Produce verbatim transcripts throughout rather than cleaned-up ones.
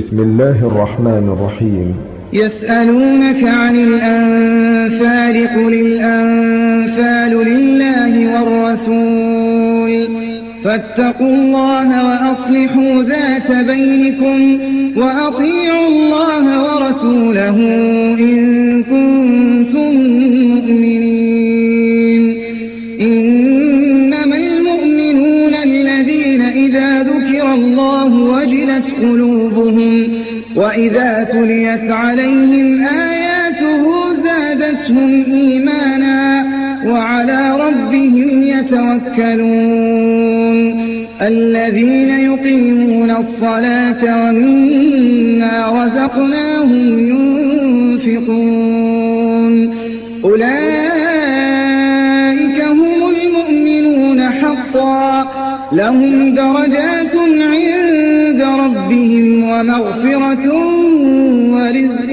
بسم الله الرحمن الرحيم. يسألونك عن الأنفال قل الأنفال لله والرسول فاتقوا الله وأصلحوا ذات بينكم وأطيعوا الله ورسوله إن كنتم مؤمنين. إنما المؤمنون الذين إذا ذكر الله وجلت قلوبهم وإذا تليت عليهم آياته زادتهم إيمانا وعلى ربهم يتوكلون. الذين يقيمون الصلاة ومما رزقناهم ينفقون أولئك هم المؤمنون حقا لهم درجات عند ربهم ومغفرة ورزق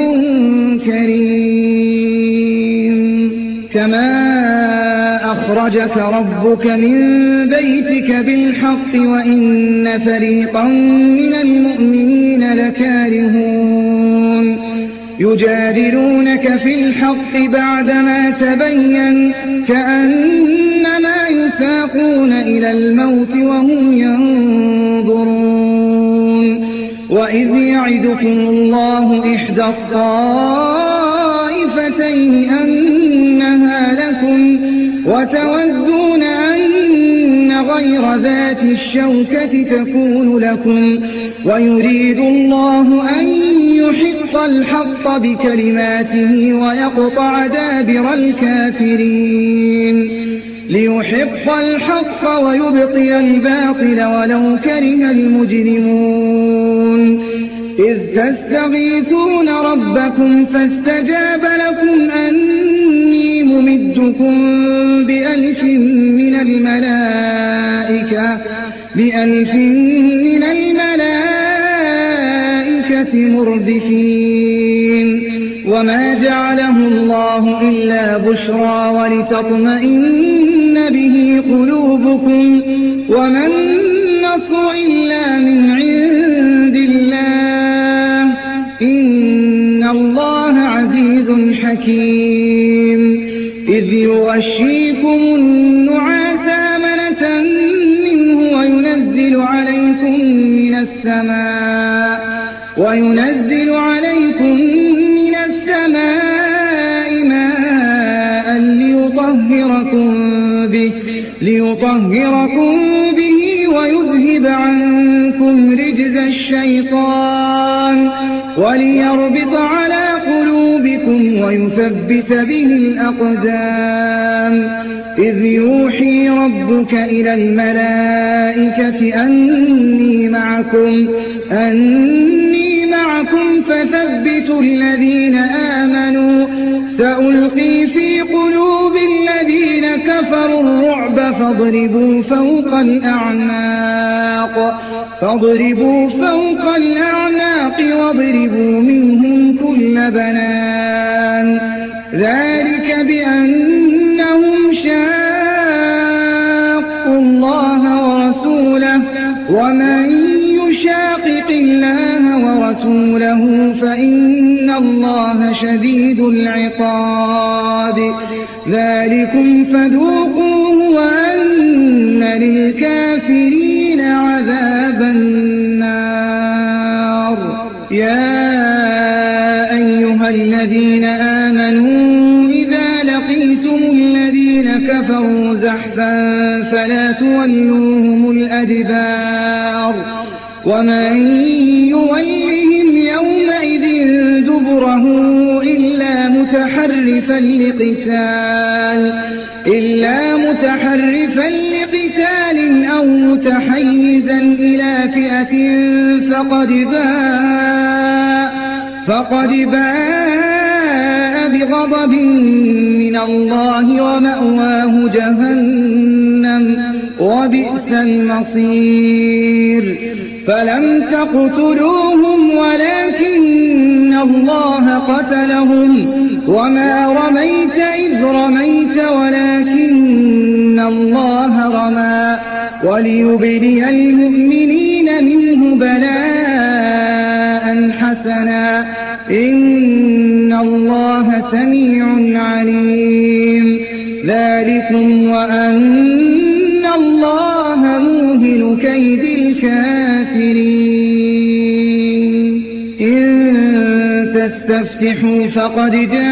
كريم. كما أخرجك ربك من بيتك بالحق وإن فريقا من المؤمنين لكارهون يجادلونك في الحق بعدما تبين كأنما يساقون إلى الموت وهم ينظرون. وإذ يعدكم الله إحدى الطائفتين أنها لكم وتودون أن غير ذات الشوكة تكون لكم ويريد الله أن يحق الحق بكلماته ويقطع دابر الكافرين ليحق الحق ويبطل الباطل ولو كره المجرمون. إذ تستغيثون ربكم فاستجاب لكم أني ممدكم بألف من الملائكة بألف من الملائكة مردفين. وما جعله الله إلا بشرى ولتطمئن به قلوبكم وما النصر إلا من عند الله إن الله عزيز حكيم. إذ يغشيكم النعاس أمنة منه وينزل عليكم من السماء وينزل عليكم من السماء ماء ليطهركم به ليطهركم به ويذهب عنكم رجز الشيطان وليربط على قلوبكم ويثبت به الأقدام. إذ يوحي ربك إلى الملائكة أني معكم أني معكم فثبتوا الذين آمنوا سألقي في قلوب الذين كفروا الرعب فاضربوا فوق الأعناق فاضربوا فوق الأعناق واضربوا منهم كل بنان. ذلك بأنهم شاقوا الله ورسوله ومن يشاقق الله ورسوله فإن الله شديد العقاب. ذلكم فذوقوه وأن للكافرين عذاب النار. يا أيها الذين آمنوا إذا لقيتم الذين كفروا زحفا فلا تولوهم الأدبار ومن يولهم يومئذ دبره إلا متحرفا لقتال إلا متحرفا لقتال أو متحيزا إلى فئة فقد باء فقد باء بغضب من الله ومأواه جهنم وبئس المصير. فلم تقتلوهم ولكن الله قتلهم وما رميت إذ رميت ولكن الله رمى وليبلي المؤمنين منه بلاء حسنا إن الله سميع عليم ذلكم وأن الله موهن كيد الكافرين إن تستفتحوا فقد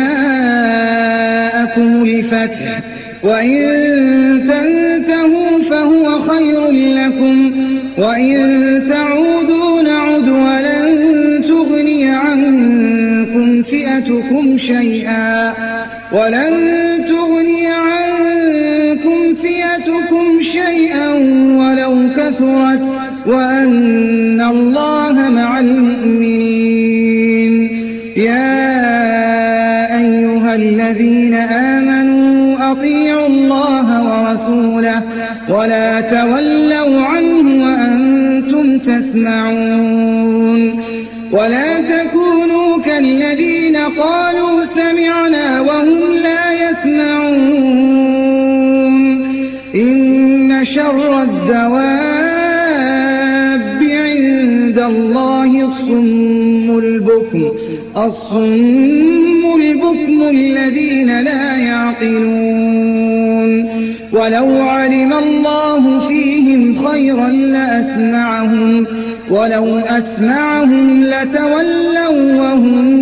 جاءكم الفتح وإن تنتهوا فهو خير لكم وإن تعودوا نعد ولن تغني عنكم فئتكم شيئا ولن تغني عنكم فئتكم شيئا ولو كثرت وأن الله مع المؤمنين يا أيها الذين آمنوا أطيعوا الله ورسوله ولا تولوا عنه وأنتم تسمعون ولا تكونوا كالذين قالوا سمعنا وهم لا يسمعون إن شر الدواب عند الله الصم البكم الصم البكم الذين لا يعقلون ولو علم الله فيهم خيرا لأسمعهم ولو أسمعهم لتولوا وهم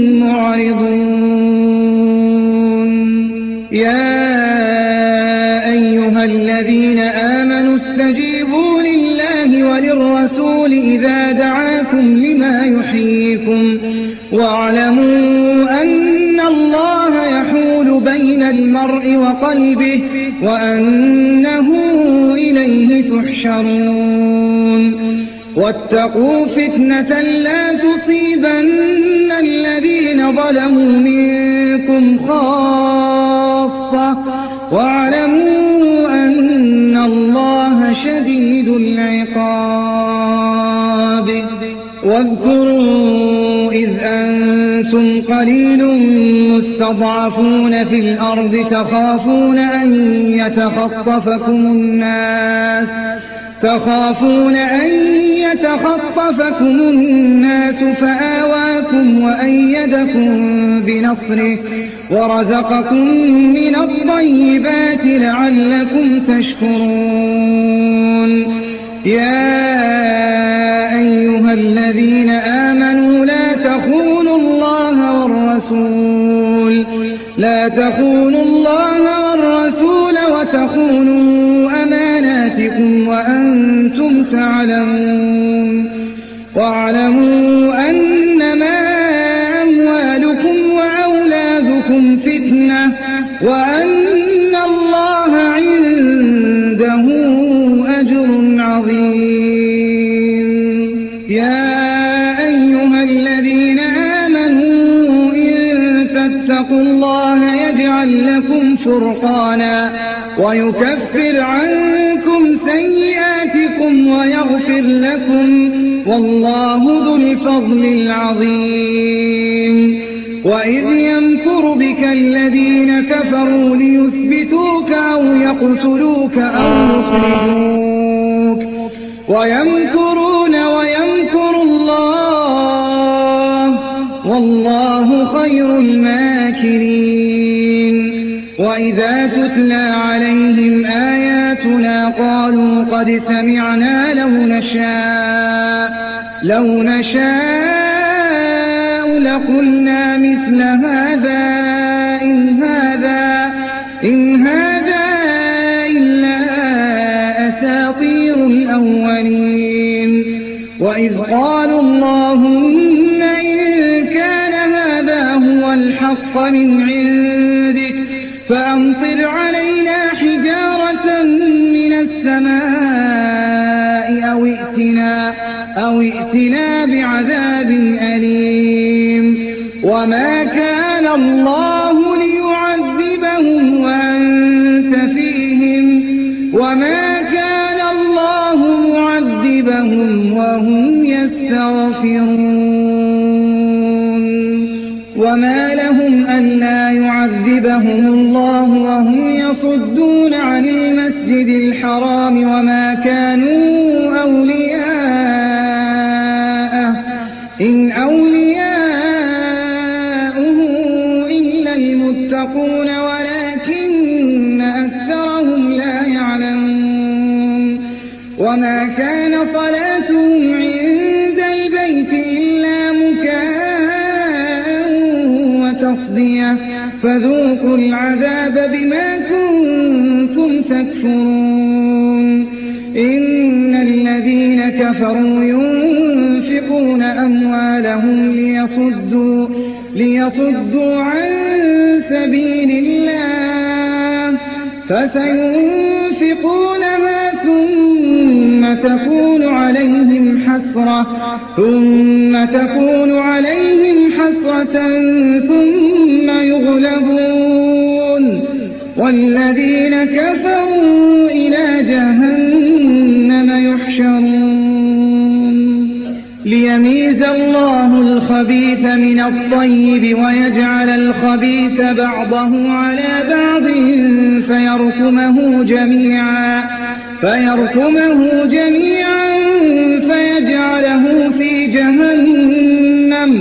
معرضون يا أيها الذين آمنوا استجيبوا لله وللرسول إذا دعاكم لما يحييكم واعلموا أن الله يحول بين المرء وقلبه وأنه إليه تحشرون واتقوا فتنة لا تصيبن الذين ظلموا منكم خاصة واعلموا أن الله شديد العقاب واذكروا إذ أنتم قليل مستضعفون في الأرض تخافون أن يتخطفكم الناس تخافون أن يتخطفكم الناس فآواكم وأيدكم بنصره ورزقكم من الطيبات لعلكم تشكرون يا أيها الذين آمنوا لا تخونوا الله والرسول لا تخونوا الله والرسول وتخونوا أماناتكم وأنتم تعلمون واعلموا أنما أموالكم وأولادكم فتنة وأن الله عنده أجر عظيم يا أيها الذين آمنوا إن تتقوا الله يجعل لكم فرقانا ويكفر عنكم سيئاتكم ويغفر لكم والله ذو الفضل العظيم وإذ يمكر بك الذين كفروا ليثبتوك أو يقتلوك أو يخرجوك ويمكرون ويمكر الله والله خير الماكرين وإذا تتلى عليهم آياتنا قالوا قد سمعنا لو نشاء لو نشاء لقلنا مثل هذا إن هذا إن هذا إلا أساطير الأولين وإذ قالوا اللهم إن كان هذا هو الحق من عندك فأمطر علينا حجارة من السماء أو ائتنا, أو ائتنا بعذاب أليم وما كان الله ليعذبهم وأنت فيهم وما كان الله معذبهم وهم يستغفرون وما لهم ألا يعذبهم الله وهم يصدون عن المسجد الحرام وما كانوا أولياءه إن أولياؤه إلا المتقون ولكن أكثرهم لا يعلمون وما كان صلاتهم عند البيت إلا مكاء وتصدية فذوقوا العذاب بما كنتم تكفرون إن الذين كفروا ينفقون أموالهم ليصدوا, ليصدوا عن سبيل الله فسينفقونها ثم تكون عليهم حسرة ثم تكون عليهم حسرة ثم يغلبون والذين كفروا إلى جهنم يحشرون ليميز الله الخبيث من الطيب ويجعل الخبيث بعضه على بعض فيركمه جميعا فيركمه جميعا فيجعله في جهنم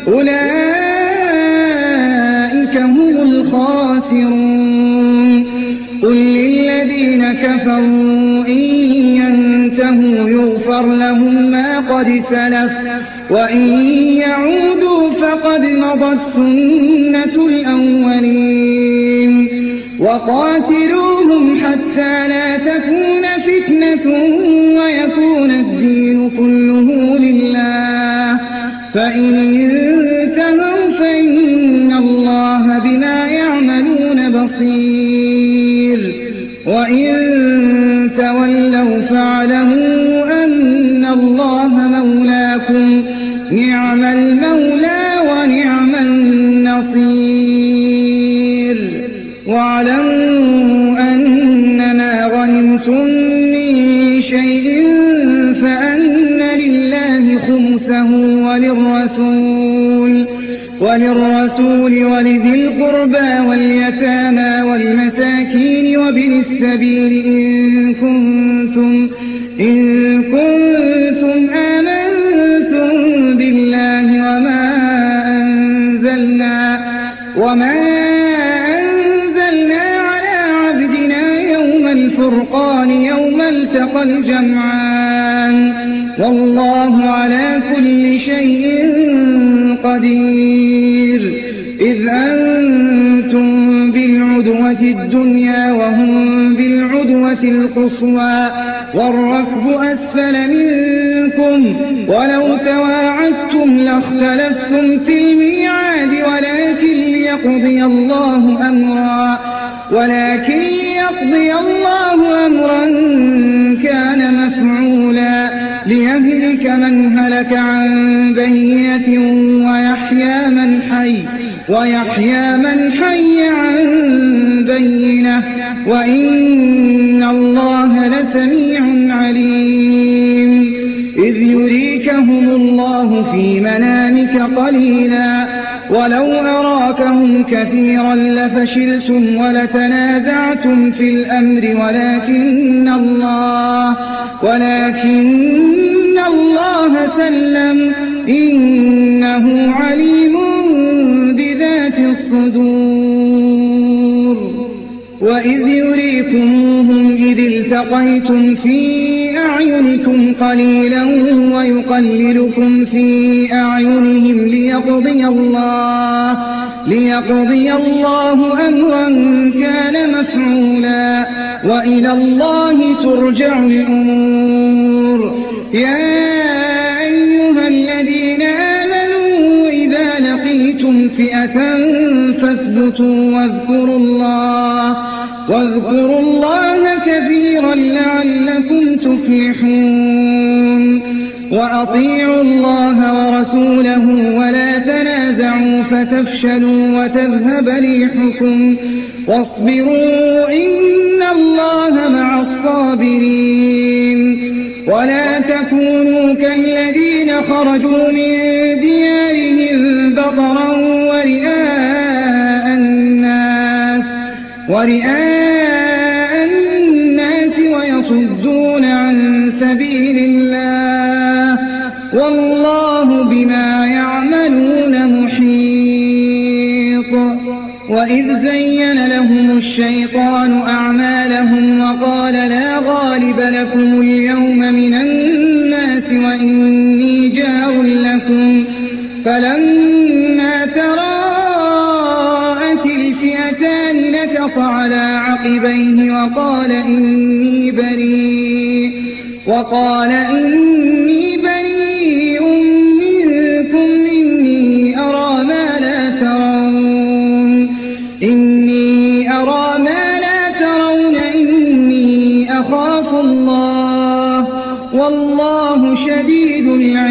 أولئك هم الخاسرون قل للذين كفروا إن ينتهوا يغفر لهم ما قد سلف وإن يعودوا فقد مضت سنة الأولين وقاتلوهم حتى لا تكون فتنة ويكون الدين كله لله فإن انتهوا فإن الله بما يعملون بصير وإن تولوا فاعلموا أن الله مولاكم نعم المولى ونعم النصير واعلموا أنما غنمتم من شيء فأن لله خمسه وللرسول وللرسول ولذي القربى واليتامى والمساكين وابن السبيل إن كنتم إن كنتم آمنتم بالله وما أنزلنا وما أنزلنا على عبدنا يوم الفرقان يوم التقى الجمعان والله على كل شيء قدير إذ أنتم بالعدوة الدنيا وهم بالعدوة القصوى والركب أسفل منكم ولو تواعدتم لاختلفتم في الميعاد ولكن ليقضي الله أمرا ولكن ليقضي الله أمرا كان مفعولا ليهلك من هلك عن بينة ويحيى من حي ويحيى من حي عن بينة وإن الله لسميع عليم إذ يريكهم الله في منامك قليلا ولو أراكهم كثيرا لفشلتم ولتنازعتم في الأمر ولكن الله ولكن الله سلم إنه عليم بذات الصدور وإذ يريكموهم إذ التقيتم في أعينكم قليلا ويقللكم في أعينهم ليقضي الله ليقضي الله أمرا كان مفعولا وإلى الله ترجع الأمور يا أيها الذين آمنوا إذا لقيتم فئة فاثبتوا واذكروا الله واذكروا الله كثيرا لعلكم تفلحون وأطيعوا الله ورسوله ولا تنازعوا فتفشلوا وتذهب ريحكم واصبروا إن الله مع الصابرين ولا تكونوا كالذين خرجوا من ديارهم بطرا ورئاء الناس ورئاء الناس ويصدون عن سبيل الله والله بما يعلمون وإذ زين لهم الشيطان أعمالهم وقال لا غالب لكم اليوم من الناس وإني جار لكم فلما تراءت الفئتان نكص على عقبيه وقال إني بريء وقال إني بريء منكم إني أرى ما لا ترون إني أرى ما لا ترون إني أخاف الله والله شديد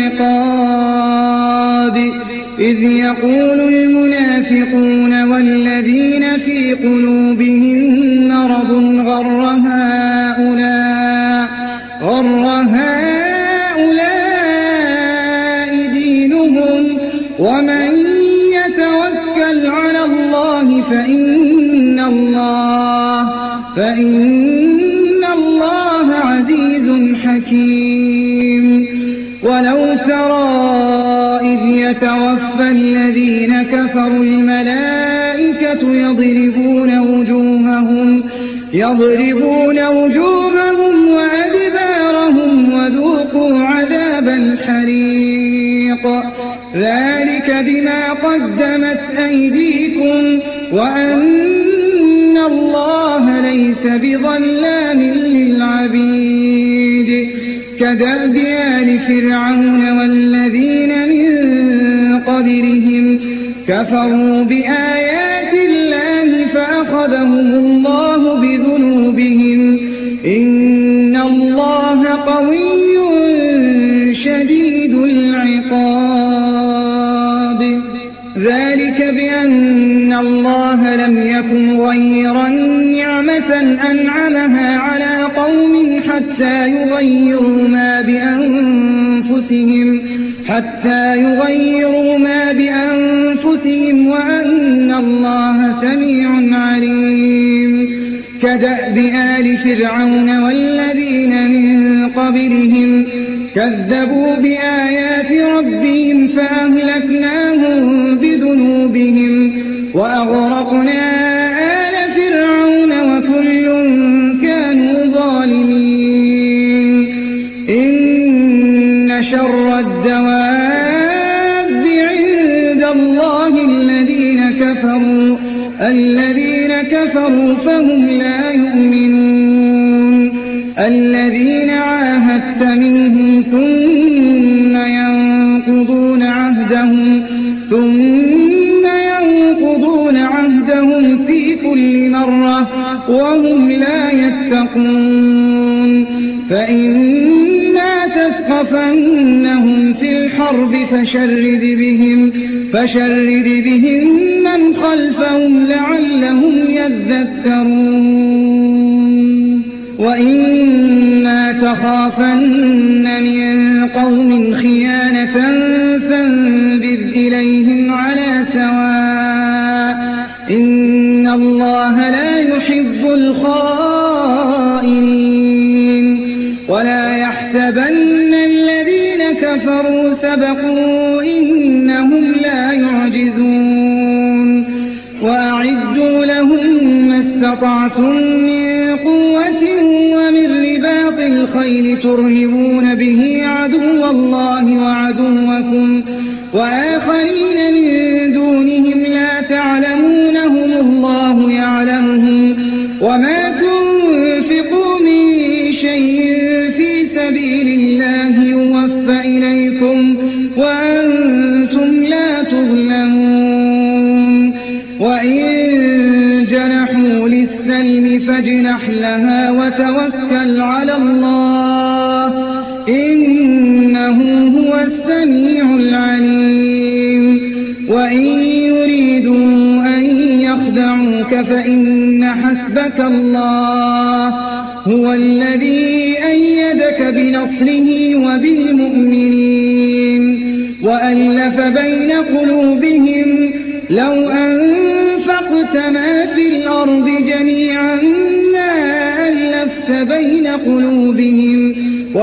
العقاب إذ يقول المنافقون والذين في قلوبهم مرض غر هؤلاء غر هؤلاء دينهم ومن يتوكل على الله فإن الله فإن الله عزيز حكيم ولو ترى إذ يتوفى الذين كفروا الملائكة يضربون وجوههم يضربون وجوههم وأدبارهم وذوقوا عذاب الحريق ذلك بما قدمت أيديكم وأن الله ليس بظلام للعبيد كدأب آل فرعون والذين من قبلهم كفروا بآيات الله فأخذهم الله بذنوبهم إن الله قوي شديد العقاب ذلك بأن الله لم يكن غيرا نعمة أنعمها على قوم حتى يغيروا ما بأنفسهم حتى يغيروا ما بأنفسهم وأن الله سميع عليم كدأب آل فرعون والذين من قبلهم كذبوا بآيات ربهم فأهلكناهم بذنوبهم وأغرقنا آل فرعون وكل كانوا ظالمين إن شر الدواب عند الله الذين كفروا الذين كفروا فهم لا يؤمنون الذين عاهدت منهم ثم ينقضون عهدهم ثم ينقضون عهدهم في كل مرة وهم لا يتقون فإما تثقفنهم في الحرب فشرد بهم فشرد بهم من خلفهم لعلهم يذكرون وإما تخافن من قوم خيانة فانبذ إليهم على سواء إن الله لا يحب الخائنين ولا يحسبن الذين كفروا سبقوا إنهم لا يعجزون وأعدوا لهم ما استطعتم من قوة ومن رباط الخيل ترهبون به عدو الله وعدوكم وآخرين من دونهم لا تعلمونهم الله يعلمهم وما تنفقوا من شيء في سبيل الله يوفى إليكم وأنتم لا تظلمون وإن جنحوا للسلم فاجنح لها وتوكل على الله إنه هو السميع العليم وإن يريدوا أن يخدعوك فإن حسبك الله هو الذي أيدك بنصره وبالمؤمنين وألف بين قلوبهم لو أنفقت ما في الأرض جميعا ما ألفت بين قلوبهم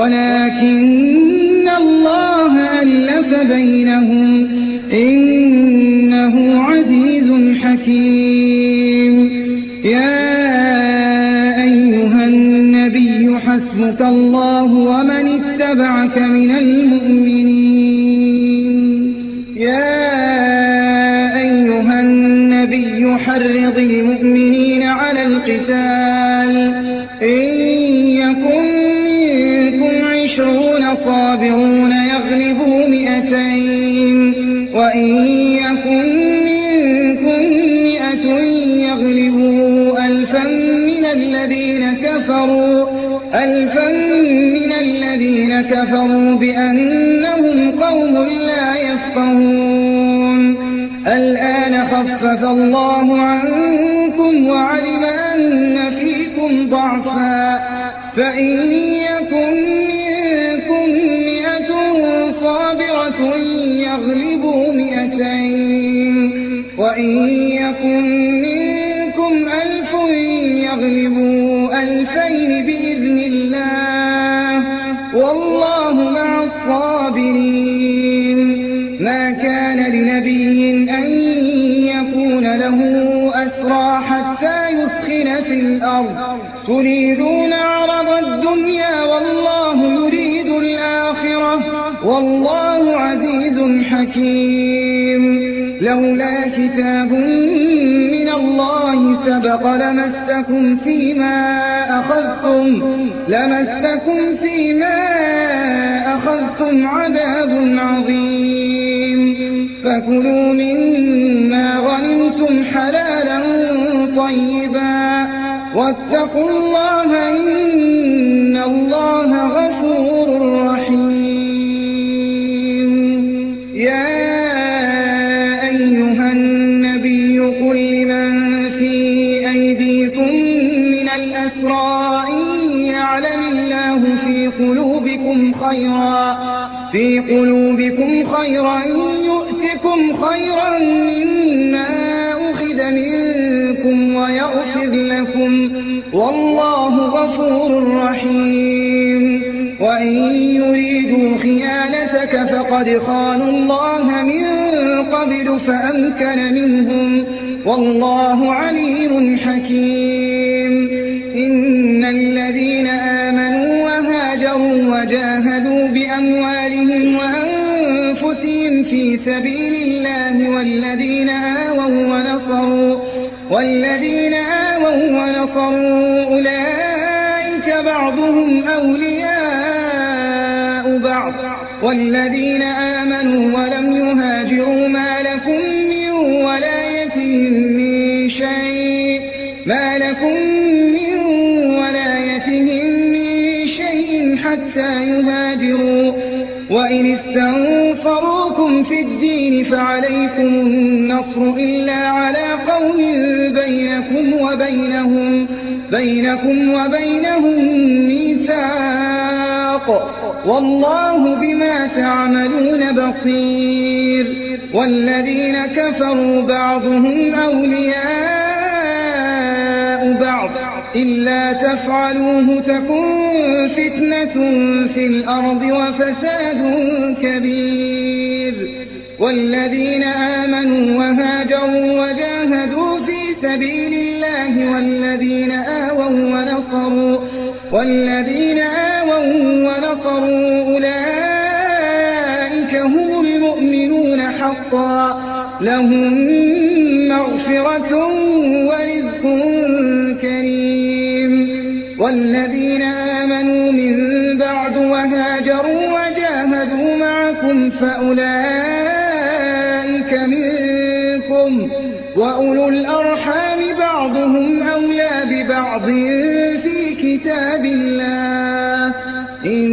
ولكن الله ألف بينهم إنه عزيز حكيم يحذرك الله ومن اتبعك من المؤمنين. يا أيها النبي حرض المؤمنين على القتال، إن يكن منكم عشرون صابرون يغلبوا مئتين، وإن يكن منكم مئة يغلبوا ألفا من الذين كفروا ألفا من الذين كفروا بأنهم قوم لا يفقهون. الآن خفف الله عنكم وعلم أن فيكم ضعفا، فإن يكن منكم مئة صابرة يغلبوا مئتين، وإن يكن منكم ألف يغلبوا ألفين بإذن الله، والله مع الصابرين. ما كان لنبي أن يكون له أسرى حتى يثخن في الأرض، تريدون عرض الدنيا والله يريد الآخرة، والله عزيز حكيم. لولا كتاب من الله سبق لمسكم فيما أخذتم لمسكم فيما أخذتم عذاب عظيم. فكلوا مما غنمتم حلالا طيبا، واتقوا الله إن الله غفور رحيم. يا أيها النبي قل لمن في أيديكم من الأسرى إن يعلم الله في قلوبكم خيرا في قلوبكم خيرا يؤتكم خيرا مما أخذ منكم ويغفر لكم، والله غفور رحيم. وإن يريدوا خيانتك فقد خانوا الله من قبل فأمكن منهم، والله عليم حكيم. إن الذين آمنوا وهاجروا وجاهدوا بأموالهم وأنفسهم في سبيل الله والذين آووا ونصروا والذين آووا ونصروا أولئك بعضهم أولياء بعض، والذين آمنوا ولم يهاجروا ما لكم من ولايتهم من شيء ما لكم من ولايتهم من شيء حتى يهاجروا، وإن استنصروكم في الدين فعليكم النصر إلا على قوم بينكم وبينهم بينكم وبينهم ميثاق، والله بما تعملون بصير. والذين كفروا بعضهم أولياء بعض، إلا تفعلوه تكن فتنة في الأرض وفساد كبير. والذين آمنوا وهاجروا وجاهدوا في سبيل الله والذين آووا ونصروا والذين آووا ونصروا أولئك هم المؤمنون حقا، لهم مغفرة ورزق كريم. والذين آمنوا من بعد وهاجروا وجاهدوا معكم فأولئك منكم، وأولو الأرحام بعضهم أولى ببعض في كتاب الله، إن